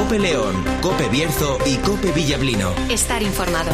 COPE León, COPE Bierzo y COPE Villablino. Estar informado.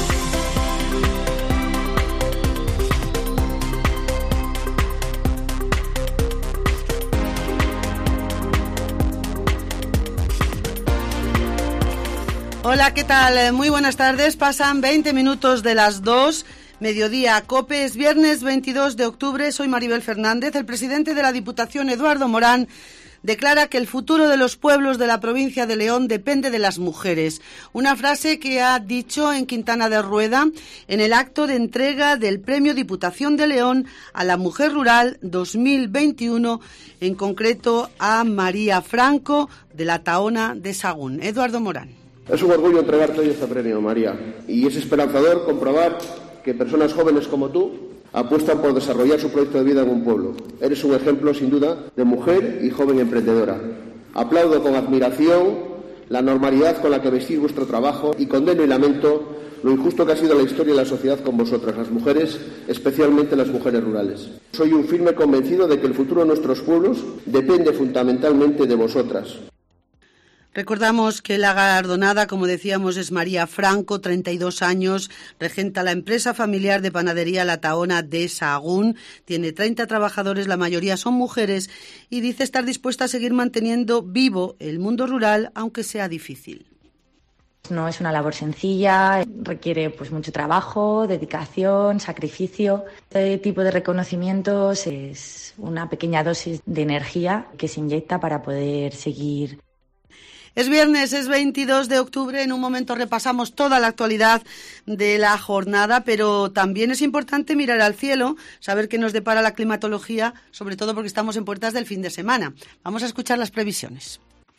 Hola, ¿qué tal? Muy buenas tardes. Pasan 20 minutos de las 2, mediodía. COPE, es viernes 22 de octubre. Soy Maribel Fernández. El presidente de la Diputación, Eduardo Morán, declara que el futuro de los pueblos de la provincia de León depende de las mujeres. Una frase que ha dicho en Quintana de Rueda en el acto de entrega del Premio Diputación de León a la Mujer Rural 2021, en concreto a María Franco de la Tahona de Sahagún. Eduardo Morán. Es un orgullo entregarte hoy este premio, María, y es esperanzador comprobar que personas jóvenes como tú apuestan por desarrollar su proyecto de vida en un pueblo. Eres un ejemplo, sin duda, de mujer y joven emprendedora. Aplaudo con admiración la normalidad con la que vestís vuestro trabajo y condeno y lamento lo injusto que ha sido la historia y la sociedad con vosotras, las mujeres, especialmente las mujeres rurales. Soy un firme convencido de que el futuro de nuestros pueblos depende fundamentalmente de vosotras. Recordamos que la galardonada, como decíamos, es María Franco, 32 años, regenta la empresa familiar de panadería La Tahona de Sahagún, tiene 30 trabajadores, la mayoría son mujeres, y dice estar dispuesta a seguir manteniendo vivo el mundo rural, aunque sea difícil. No es una labor sencilla, requiere mucho trabajo, dedicación, sacrificio. Este tipo de reconocimientos es una pequeña dosis de energía que se inyecta para poder seguir. Es viernes, es 22 de octubre, en un momento repasamos toda la actualidad de la jornada, pero también es importante mirar al cielo, saber qué nos depara la climatología, sobre todo porque estamos en puertas del fin de semana. Vamos a escuchar las previsiones.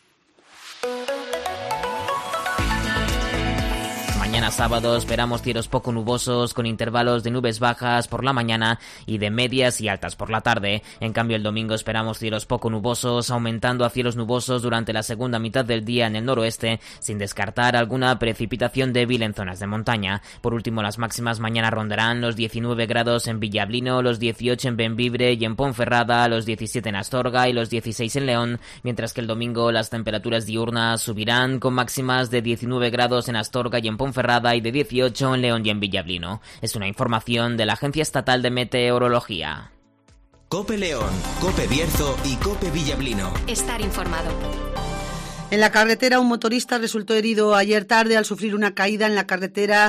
Mañana sábado esperamos cielos poco nubosos con intervalos de nubes bajas por la mañana y de medias y altas por la tarde. En cambio el domingo esperamos cielos poco nubosos, aumentando a cielos nubosos durante la segunda mitad del día en el noroeste, sin descartar alguna precipitación débil en zonas de montaña. Por último, las máximas mañana rondarán los 19 grados en Villablino, los 18 en Bembibre y en Ponferrada, los 17 en Astorga y los 16 en León, mientras que el domingo las temperaturas diurnas subirán con máximas de 19 grados en Astorga y en Ponferrada y de 18 en León y en Villablino. Es una información de la Agencia Estatal de Meteorología. COPE León, COPE Bierzo y COPE Villablino. Estar informado. En la carretera, un motorista resultó herido ayer tarde al sufrir una caída en la carretera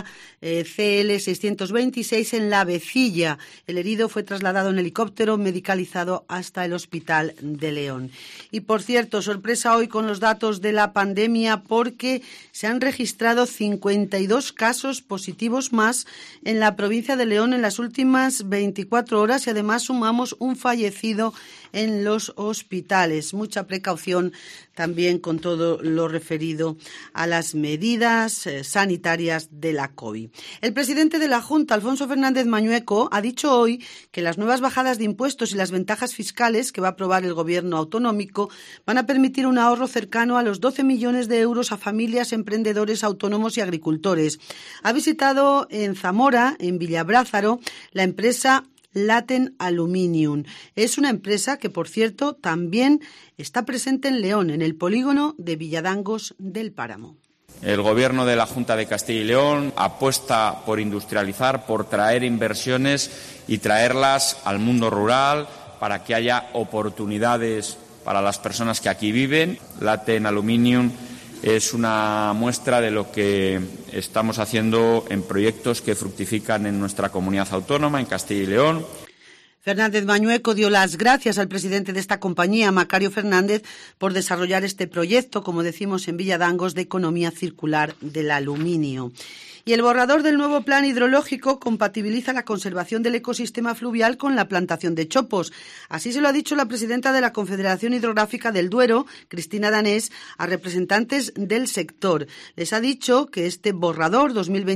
CL 626 en La Vecilla. El herido fue trasladado en helicóptero medicalizado hasta el Hospital de León. Y por cierto, sorpresa hoy con los datos de la pandemia porque se han registrado 52 casos positivos más en la provincia de León en las últimas 24 horas y además sumamos un fallecido en los hospitales. Mucha precaución también con todo lo referido a las medidas sanitarias de la COVID. El presidente de la Junta, Alfonso Fernández Mañueco, ha dicho hoy que las nuevas bajadas de impuestos y las ventajas fiscales que va a aprobar el gobierno autonómico van a permitir un ahorro cercano a los 12 millones de euros a familias, emprendedores, autónomos y agricultores. Ha visitado en Zamora, en Villabrázaro, la empresa Laten Aluminium. Es una empresa que, por cierto, también está presente en León, en el polígono de Villadangos del Páramo. El Gobierno de la Junta de Castilla y León apuesta por industrializar, por traer inversiones y traerlas al mundo rural para que haya oportunidades para las personas que aquí viven. Laten Aluminium es una muestra de lo que estamos haciendo en proyectos que fructifican en nuestra comunidad autónoma, en Castilla y León. Fernández Mañueco dio las gracias al presidente de esta compañía, Macario Fernández, por desarrollar este proyecto, como decimos en Villadangos, de economía circular del aluminio. Y el borrador del nuevo plan hidrológico compatibiliza la conservación del ecosistema fluvial con la plantación de chopos. Así se lo ha dicho la presidenta de la Confederación Hidrográfica del Duero, Cristina Danés, a representantes del sector. Les ha dicho que este borrador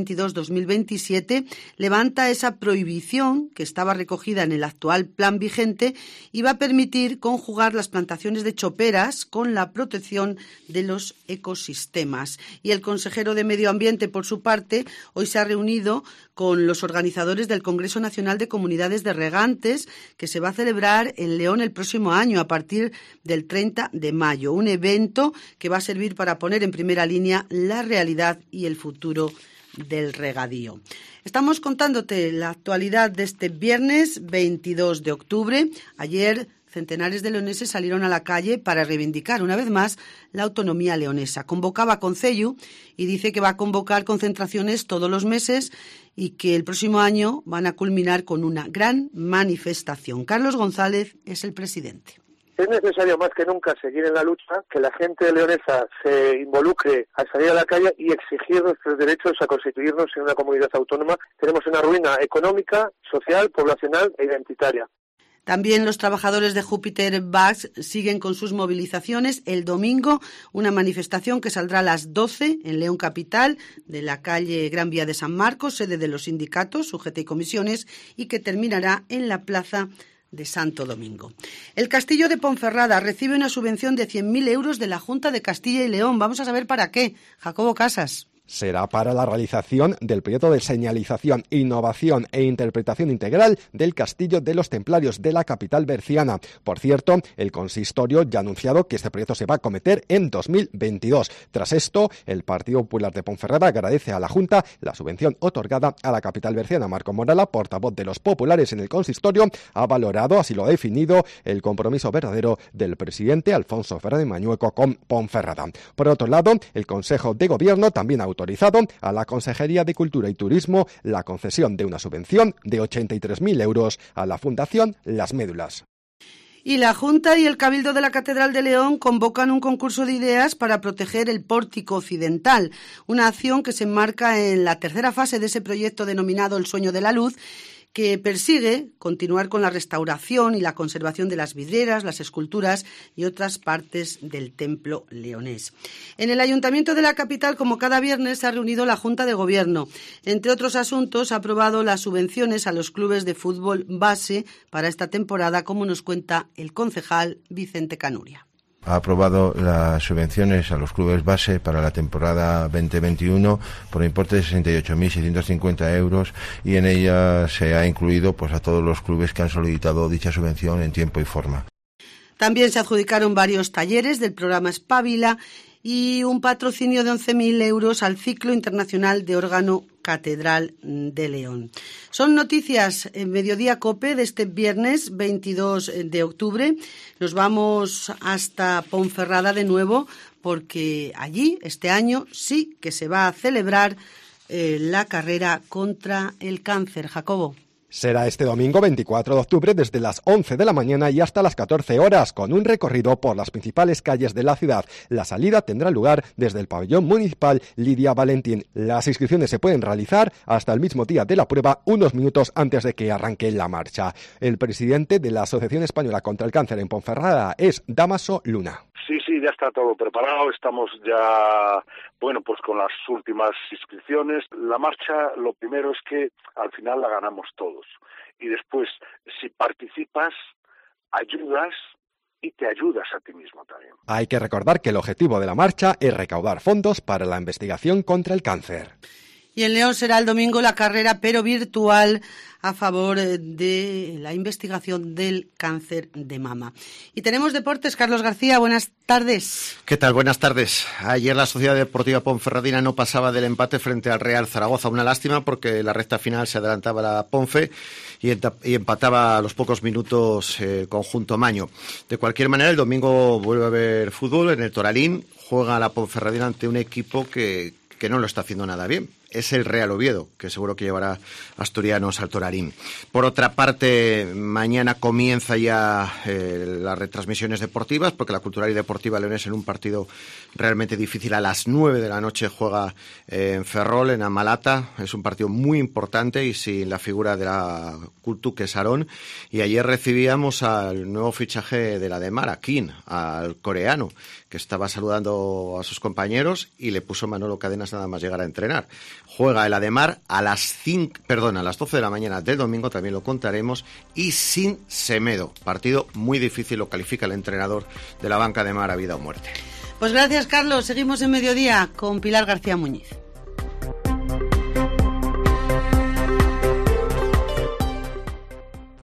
2022-2027 levanta esa prohibición que estaba recogida en el actual plan vigente y va a permitir conjugar las plantaciones de choperas con la protección de los ecosistemas. Y el consejero de Medio Ambiente, por su parte, Deporte hoy se ha reunido con los organizadores del Congreso Nacional de Comunidades de Regantes, que se va a celebrar en León el próximo año, a partir del 30 de mayo. Un evento que va a servir para poner en primera línea la realidad y el futuro del regadío. Estamos contándote la actualidad de este viernes 22 de octubre. Ayer centenares de leoneses salieron a la calle para reivindicar una vez más la autonomía leonesa. Convocaba Concello y dice que va a convocar concentraciones todos los meses y que el próximo año van a culminar con una gran manifestación. Carlos González es el presidente. Es necesario más que nunca seguir en la lucha, que la gente leonesa se involucre a salir a la calle y exigir nuestros derechos a constituirnos en una comunidad autónoma. Tenemos una ruina económica, social, poblacional e identitaria. También los trabajadores de Júpiter Bags siguen con sus movilizaciones. El domingo, una manifestación que saldrá a las 12 en León Capital, de la calle Gran Vía de San Marcos, sede de los sindicatos, UGT y comisiones, y que terminará en la plaza de Santo Domingo. El Castillo de Ponferrada recibe una subvención de 100.000 euros de la Junta de Castilla y León. Vamos a saber para qué. Jacobo Casas. Será para la realización del proyecto de señalización, innovación e interpretación integral del Castillo de los Templarios de la capital berciana. Por cierto, el consistorio ya ha anunciado que este proyecto se va a acometer en 2022. Tras esto, el Partido Popular de Ponferrada agradece a la Junta la subvención otorgada a la capital berciana. Marco Morala, portavoz de los populares en el consistorio, ha valorado, así lo ha definido, el compromiso verdadero del presidente Alfonso Fernández Mañueco con Ponferrada. Por otro lado, el Consejo de Gobierno también ha autorizado a la Consejería de Cultura y Turismo la concesión de una subvención de 83.000 euros a la Fundación Las Médulas. Y la Junta y el Cabildo de la Catedral de León convocan un concurso de ideas para proteger el pórtico occidental, una acción que se enmarca en la tercera fase de ese proyecto denominado El Sueño de la Luz, que persigue continuar con la restauración y la conservación de las vidrieras, las esculturas y otras partes del templo leonés. En el Ayuntamiento de la capital, como cada viernes, se ha reunido la Junta de Gobierno. Entre otros asuntos, ha aprobado las subvenciones a los clubes de fútbol base para esta temporada, como nos cuenta el concejal Vicente Canuria. Ha aprobado las subvenciones a los clubes base para la temporada 2021 por importe de 68.650 euros y en ella se ha incluido a todos los clubes que han solicitado dicha subvención en tiempo y forma. También se adjudicaron varios talleres del programa Espabila y un patrocinio de 11.000 euros al ciclo internacional de órgano Catedral de León. Son noticias en Mediodía COPE de este viernes 22 de octubre. Nos vamos hasta Ponferrada de nuevo porque allí este año sí que se va a celebrar la carrera contra el cáncer. Jacobo. Será este domingo 24 de octubre desde las 11 de la mañana y hasta las 14 horas, con un recorrido por las principales calles de la ciudad. La salida tendrá lugar desde el pabellón municipal Lidia Valentín. Las inscripciones se pueden realizar hasta el mismo día de la prueba, unos minutos antes de que arranque la marcha. El presidente de la Asociación Española contra el Cáncer en Ponferrada es Dámaso Luna. Sí, ya está todo preparado, estamos ya, con las últimas inscripciones. La marcha, lo primero es que al final la ganamos todos. Y después, si participas, ayudas y te ayudas a ti mismo también. Hay que recordar que el objetivo de la marcha es recaudar fondos para la investigación contra el cáncer. Y en León será el domingo la carrera, pero virtual, a favor de la investigación del cáncer de mama. Y tenemos deportes. Carlos García, buenas tardes. ¿Qué tal? Buenas tardes. Ayer la Sociedad Deportiva Ponferradina no pasaba del empate frente al Real Zaragoza. Una lástima porque la recta final se adelantaba la Ponfe y empataba a los pocos minutos conjunto Maño. De cualquier manera, el domingo vuelve a haber fútbol en el Toralín. Juega la Ponferradina ante un equipo que no lo está haciendo nada bien. Es el Real Oviedo, que seguro que llevará asturianos al Toralín. Por otra parte, mañana comienza ya las retransmisiones deportivas, porque la Cultural y Deportiva Leonesa, en un partido realmente difícil, a las 9 de la noche juega en Ferrol, en Amalata. Es un partido muy importante y sin la figura de la Cultuque Sarón. Y ayer recibíamos al nuevo fichaje de la Demar, a Kim, al coreano, que estaba saludando a sus compañeros y le puso Manolo Cadenas nada más llegar a entrenar. Juega el Ademar a las 12 de la mañana del domingo, también lo contaremos, y sin Semedo. Partido muy difícil, lo califica el entrenador de la banca de Mar a vida o muerte. Pues gracias, Carlos. Seguimos en Mediodía con Pilar García Muñiz.